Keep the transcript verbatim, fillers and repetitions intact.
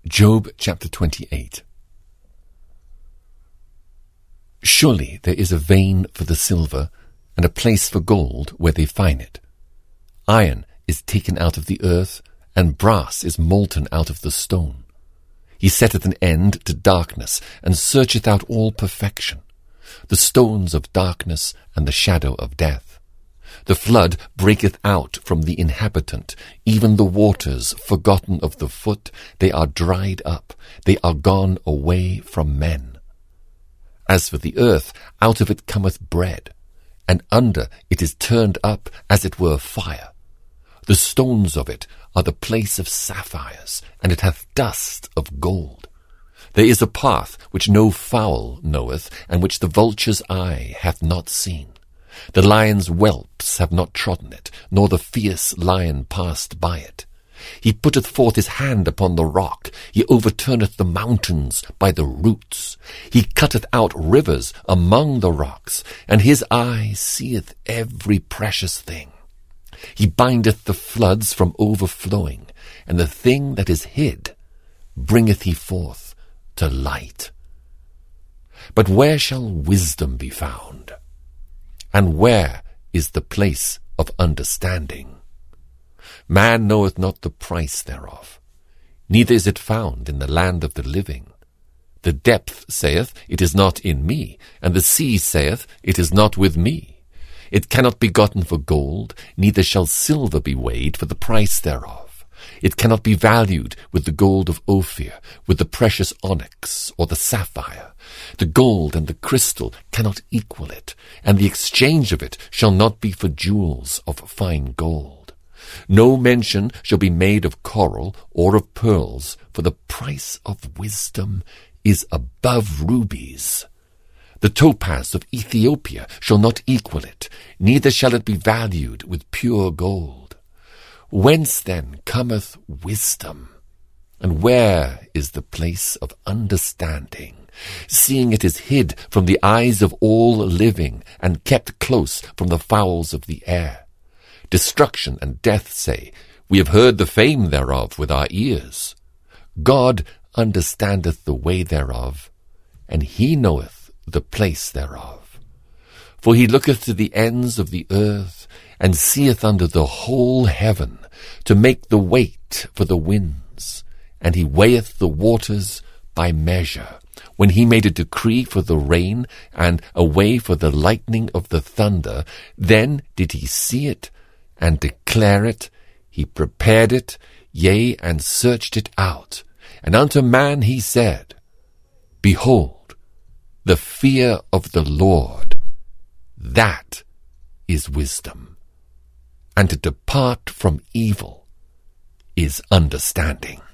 Job chapter twenty-eight. Surely there is a vein for the silver, and a place for gold where they find it. Iron is taken out of the earth, and brass is molten out of the stone. He setteth an end to darkness, and searcheth out all perfection, the stones of darkness and the shadow of death. The flood breaketh out from the inhabitant, even the waters forgotten of the foot, they are dried up, they are gone away from men. As for the earth, out of it cometh bread, and under it is turned up as it were fire. The stones of it are the place of sapphires, and it hath dust of gold. There is a path which no fowl knoweth, and which the vulture's eye hath not seen. The lion's whelps have not trodden it, nor the fierce lion passed by it. He putteth forth his hand upon the rock, he overturneth the mountains by the roots. He cutteth out rivers among the rocks, and his eye seeth every precious thing. He bindeth the floods from overflowing, and the thing that is hid bringeth he forth to light. But where shall wisdom be found? And where is the place of understanding? Man knoweth not the price thereof, neither is it found in the land of the living. The depth saith, it is not in me, and the sea saith, it is not with me. It cannot be gotten for gold, neither shall silver be weighed for the price thereof. It cannot be valued with the gold of Ophir, with the precious onyx or the sapphire. The gold and the crystal cannot equal it, and the exchange of it shall not be for jewels of fine gold. No mention shall be made of coral or of pearls, for the price of wisdom is above rubies. The topaz of Ethiopia shall not equal it, neither shall it be valued with pure gold. Whence then cometh wisdom? And where is the place of understanding? Seeing it is hid from the eyes of all living, and kept close from the fowls of the air. Destruction and death say, we have heard the fame thereof with our ears. God understandeth the way thereof, and he knoweth the place thereof. For he looketh to the ends of the earth, and seeth under the whole heaven, to make the weight for the winds, and he weigheth the waters by measure. When he made a decree for the rain, and a way for the lightning of the thunder, then did he see it, and declare it, he prepared it, yea, and searched it out. And unto man he said, Behold, the fear of the Lord, that is wisdom, and to depart from evil is understanding.